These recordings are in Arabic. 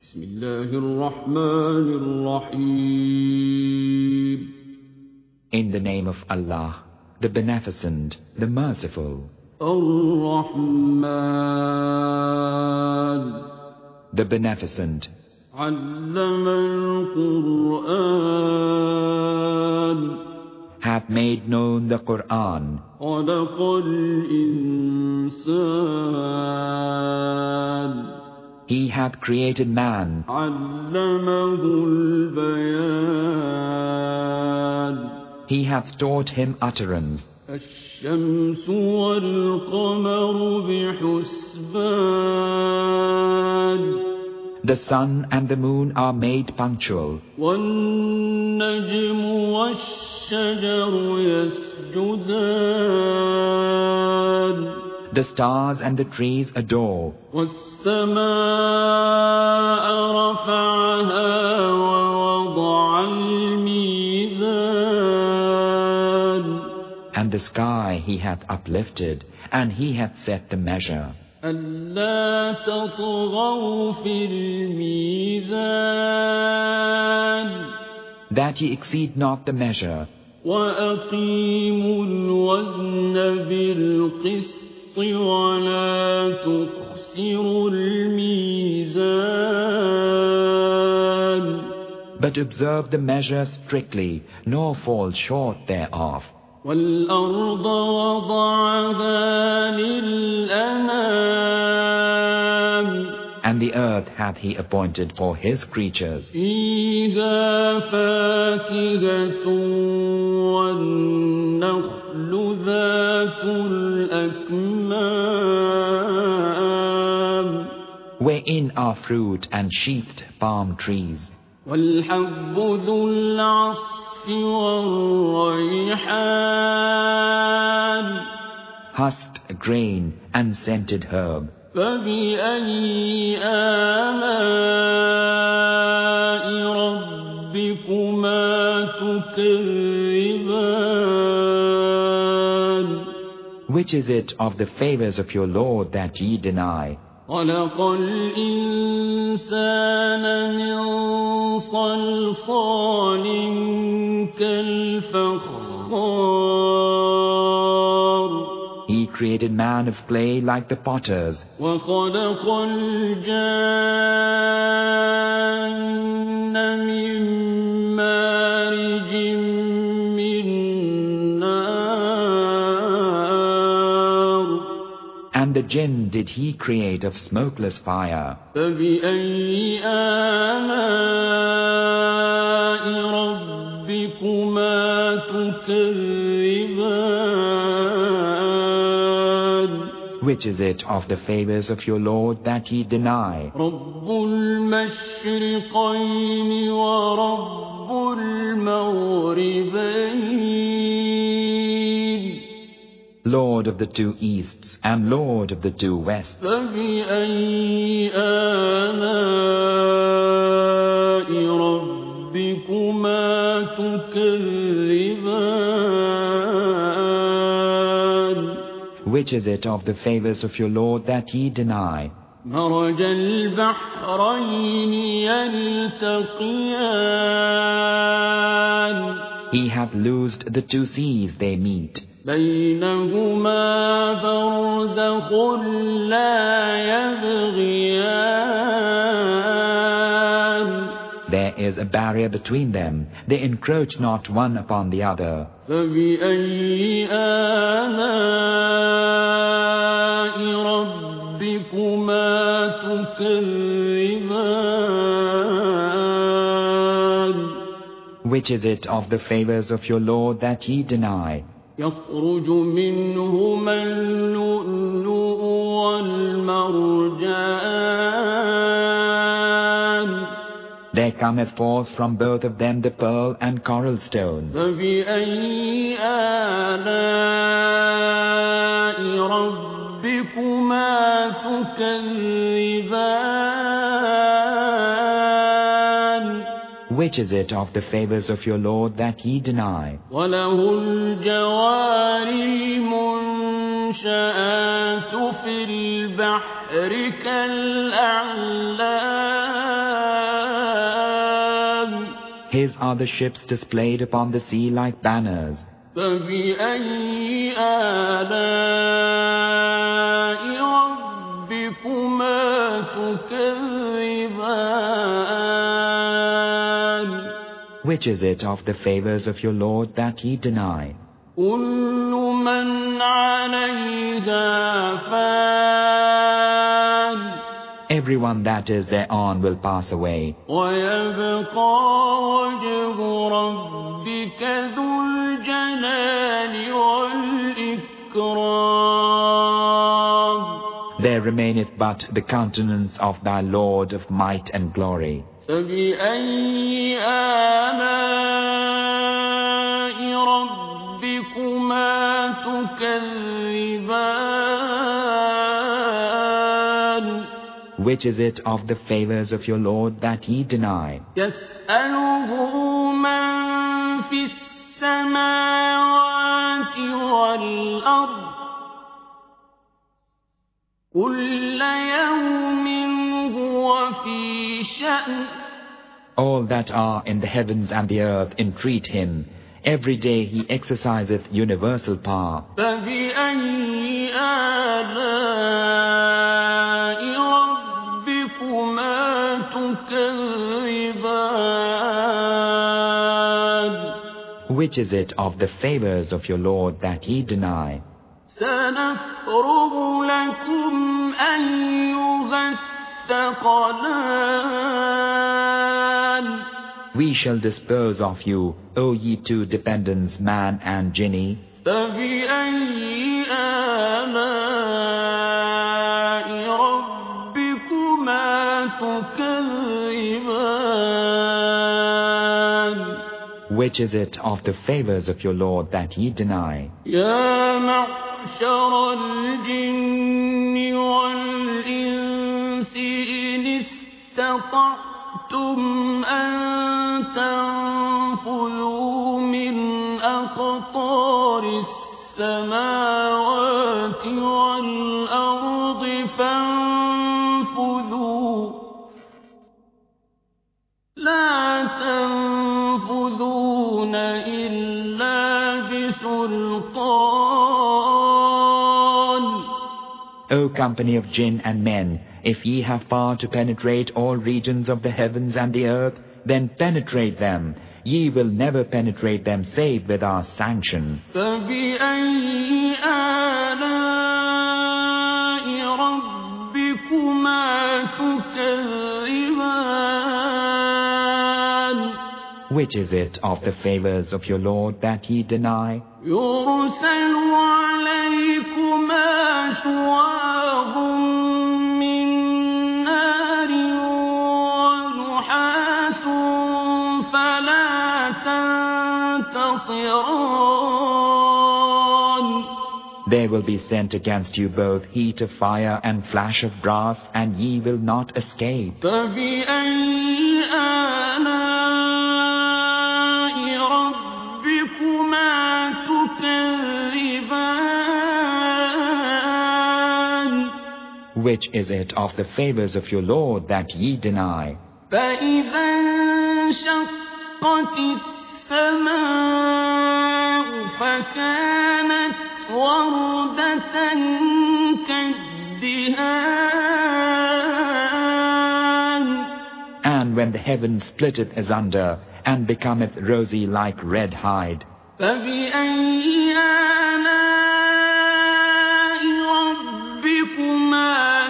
بسم الله الرحمن الرحيم. In the name of Allah, the Beneficent, the Merciful. الرحمن The Beneficent. علم القرآن Hath made known the Quran. خلق الإنسان He hath created man. علمه البيان He hath taught him utterance. الشمس والقمر بحسبان The sun and the moon are made punctual. والنجم والشجر يسجدان The stars and the trees adore. والسماء رفعها ووضع الميزان And the sky he hath uplifted, and he hath set the measure. ألا تطغوا في الميزان That ye exceed not the measure. وأقيموا الوزن بالقسط ولا تخسروا الميزان But observe the measure strictly, nor fall short thereof. والأرض وضعها للأنام And the earth hath he appointed for his creatures. فيها فاكهة والنخل ذات الأكمام Wherein are fruit and sheathed palm trees. والحب ذو العصف والريحان Husked grain and scented herb. فبأي آلاء ربكما تكذبان Which is it of the favors of your Lord that ye deny? خلق الإنسان من صلصال كالفخار He created man of clay like the potters. وخلق الجان من مارج من نار And the jinn did he create of smokeless fire. فبأي آلاء ربكما تكذبان Which is it of the favors of your Lord that ye deny? رب المشرقين ورب المغربين Lord of the two easts and Lord of the two wests. فبأي آلاء ربكما تكذبان Which is it of the favors of your Lord that ye deny? مرج البحرين يلتقيان He hath loosed the two seas they meet. بينهما برزخ لا يبغيان There is a barrier between them. They encroach not one upon the other. فبأي آلاء ربكما تكذبان Which is it of the favors of your Lord that ye deny? يخرج منهما اللؤلؤ والمرجان There cometh forth from both of them the pearl and coral stone. فبأي آلاء ربكما تكذبان Which is it of the favors of your Lord that ye deny? وله الجوار المنشآت في البحر كالأعلام His are the ships displayed upon the sea like banners. فبأي آلاء ربكما تكذبان Which is it of the favors of your Lord that ye deny? كل من عليها فان Everyone that is thereon will pass away. ويبقى وجه ربك ذو الجلال والإكرام There remaineth but the countenance of thy Lord of might and glory. فبأي آلاء ربكما تكذبان Which is it of the favors of your Lord that ye deny? يسأله من في السماوات والأرض كل يوم هو في شأن All that are in the heavens and the earth entreat him. Every day he exerciseth universal power. فبأي آلاء ربكما تكذبان Which is it of the favors of your Lord that ye deny? سنفرغ لكم أيها الثقلان We shall dispose of you, O ye two dependents, man and jinni. فبأي آلاء ربكما تكذبان Which is it of the favors of your Lord that ye deny? يا معشر الجن والإنس إن استطعتم أن تنفذوا من أقطار السماوات والأرض فانفذوا لا تنفذون إلا بسلطان O company of jinn and men, if ye have power to penetrate all regions of the heavens and the earth, then penetrate them. Ye will never penetrate them save with our sanction. فبأي آلاء ربكما تكذبان Which is it of the favors of your Lord that ye deny? يرسل عليكما شواظ من نار ونحاس فلا تنتصران There will be sent against you both heat of fire and flash of brass, and ye will not escape. فبأي آلاء ربكما تكذبان Which is it of the favors of your Lord that ye deny? فإذا انشقت السماء فكانت وردة كالدهان And when the heaven splitteth asunder, and becometh rosy like red hide, فبأي آلاء ربكما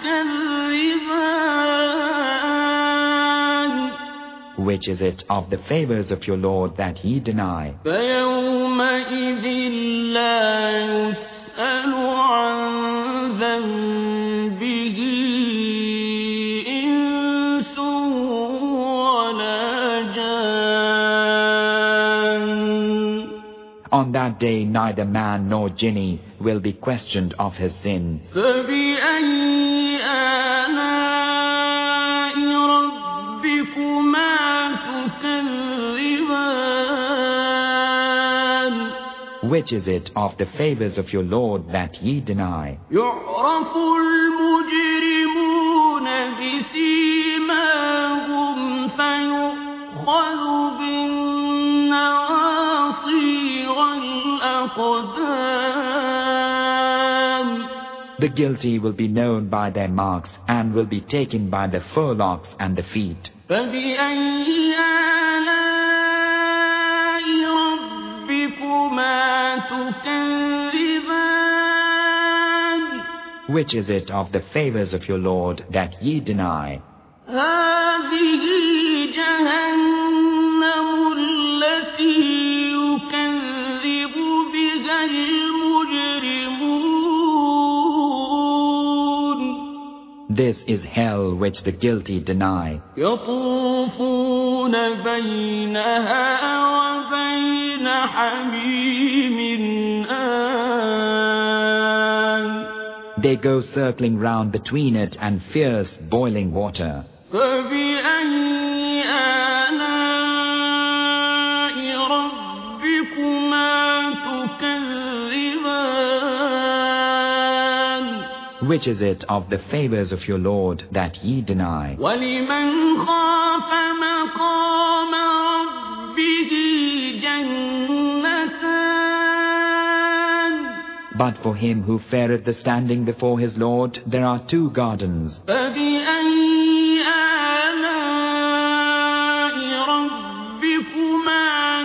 تكذبان which is it of the favors of your Lord that ye deny? فيومئذ لا يسأل عن ذنبه إنس ولا جان On that day neither man nor jinni will be questioned of his sin. فبأي آلاء ربكما تكذبان Which is it of the favors of your Lord that ye deny? يعرف المجرمون بسيماهم فيؤخذ The guilty will be known by their marks and will be taken by the forelocks and the feet. فبأي آلاء ربكما تكذبان Which is it of the favors of your Lord that ye deny? هذه جهنم التي يكذب بها المجرمون This is hell which the guilty deny. يطوفون بينها وبين حميم آن They go circling round between it and fierce boiling water. فبأي آلاء ربكما تكذبان Which is it of the favors of your Lord that ye deny? ولمن خاف مقام ربه جنتان But for him who feareth the standing before his Lord, there are 2 gardens. فبأي آلاء ربكما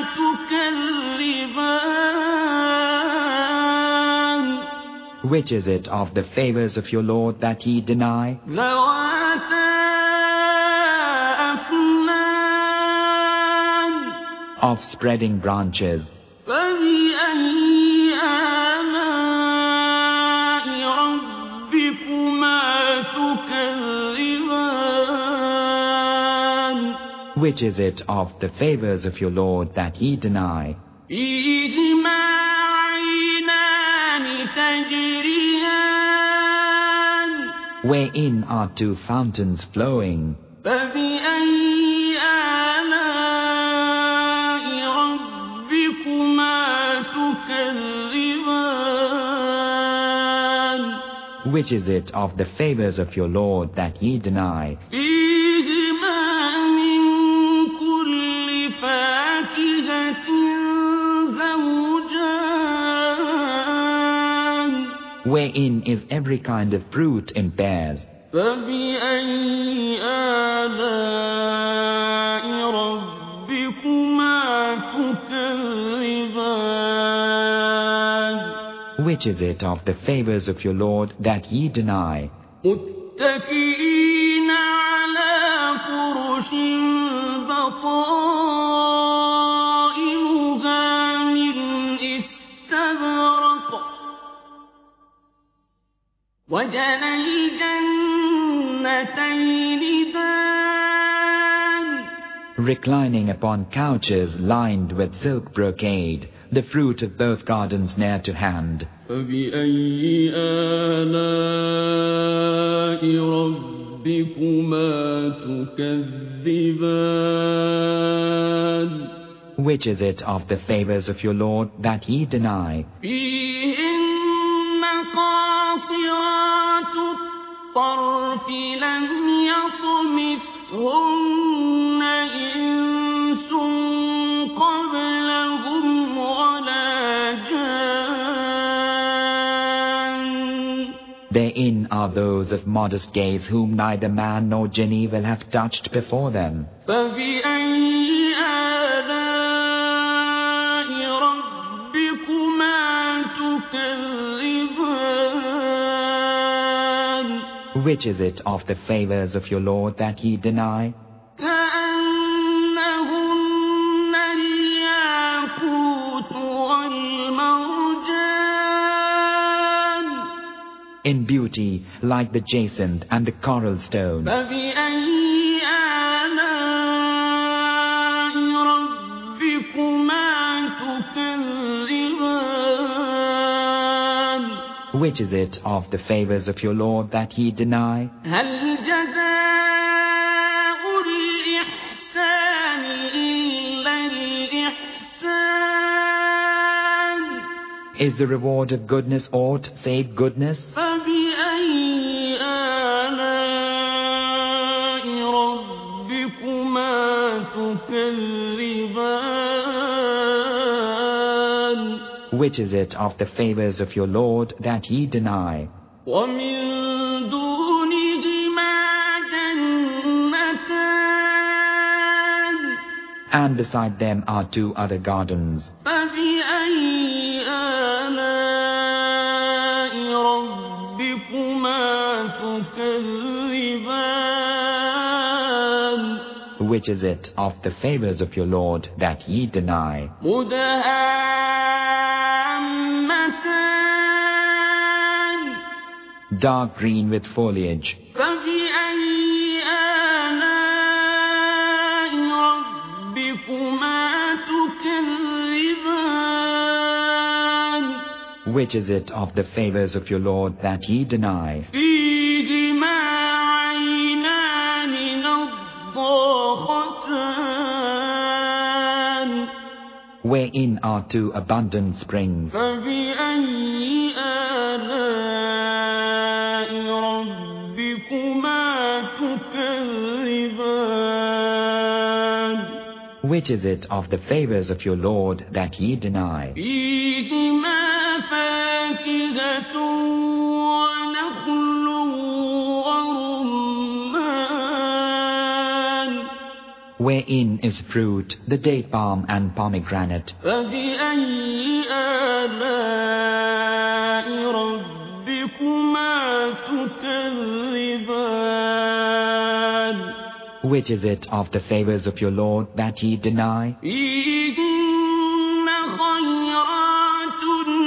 تكذبان Which is it of the favors of your Lord that ye deny? ذواتا أفنان Of spreading branches. فبأي آلاء ربكما تكذبان Which is it of the favors of your Lord that ye deny? فيهما عينان تجريان Wherein are 2 fountains flowing. فبأي آلاء ربكما تكذبان Which is it of the favors of your Lord that ye deny? فيهما من كل فاكهة زوجان Wherein is every kind of fruit in pairs. فبأي آلاء ربكما تكذبان Which is it of the favors of your Lord that ye deny? متكئين على فرش بطائنها من استبرق وجنى الجنتين دان Reclining upon couches lined with silk brocade, the fruit of both gardens near to hand. فبأي آلاء ربكما تكذبان Which is it of the favors of your Lord that ye deny? فيهن قاصرات الطرف لم يطمثهن إنس قبلهم ولا جان Therein are those of modest gaze whom neither man nor jinni will have touched before them. فبأي آلاء ربكما تكذبان Which is it of the favors of your Lord that ye deny? كأنهن الياقوت والمرجان In beauty, like the jacinth and the coral stone. فبأي آلاء ربكما تكذبان Which is it of the favors of your Lord that ye deny? هل جزاء الإحسان إلا الإحسان Is the reward of goodness aught save goodness? فبأي آلاء ربكما تكذبان Which is it of the favors of your Lord that ye deny? ومن دونهما جنتان And beside them are 2 other gardens. فبأي آلاء ربكما تكذبان Which is it of the favors of your Lord that ye deny? مدهامتان Dark green with foliage. فبأي آلاء ربكما تكذبان Which is it of the favors of your Lord that ye deny? فيهما عينان نضاختان Wherein are 2 abundant springs. فبأي آلاء ربكما تكذبان Which is it of the favors of your Lord that ye deny? فيهما فاكهة ونخل ورمان Wherein is fruit, the date palm and pomegranate. فبأي آلاء ربكما تكذبان Which is it of the favors of your Lord that ye deny? فيهن خيرات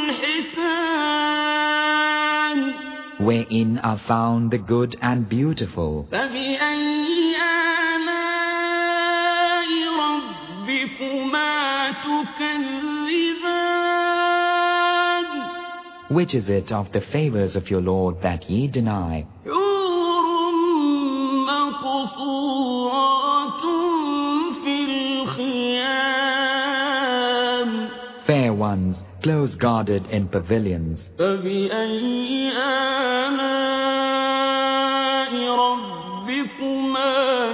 حسان Wherein are found the good and beautiful. فبأي آلاء ربكما تكذبان Which is it of the favors of your Lord that ye deny? حور مقصورات في الخيام Fair ones, close guarded in pavilions. فبأي آلاء ربكما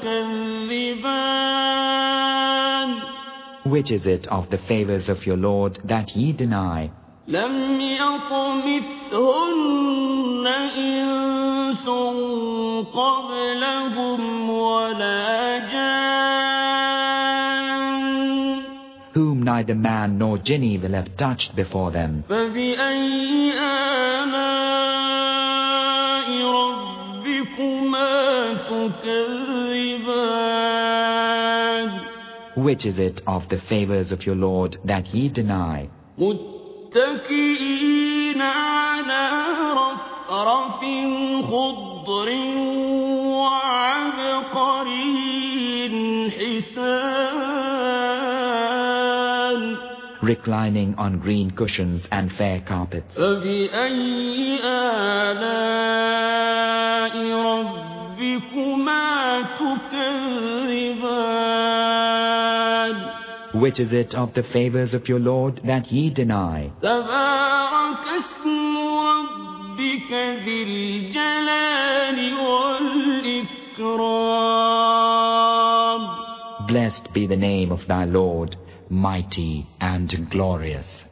تكذبان Which is it of the favors of your Lord that ye deny? لم يطمثهن إنس قبلهم ولا جان Whom neither man nor jinni will have touched before them. فبأي آلاء ربكما تكذبان Which is it of the favors of your Lord that ye deny? متكئين على رفرف خضر وعبقري حسان Reclining on green cushions and fair carpets. فبأي آلاء ربكما تكذبان Which is it of the favors of your Lord that ye deny? تبارك اسم ربك ذي الجلال والإكرام Blessed be the name of thy Lord, mighty and glorious.